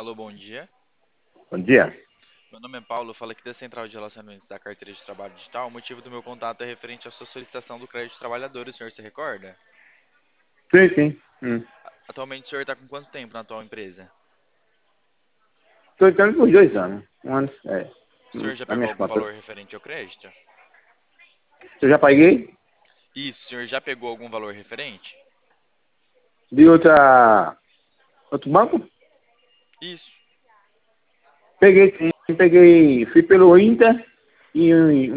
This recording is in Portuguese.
Alô, bom dia. Bom dia. Meu nome é Paulo, eu falo aqui da Central de Relacionamentos da Carteira de Trabalho Digital. O motivo do meu contato é referente à sua solicitação do crédito de trabalhador, o senhor se recorda? Sim, sim. Atualmente o senhor está com quanto tempo na atual empresa? Estou entrando por 2 anos. Um ano, O senhor já nas pegou minhas algum contas. valor referente ao crédito? Eu já paguei Isso, o senhor já pegou algum valor referente? de outro banco? Isso. Peguei sim. Peguei, fui pelo Inter e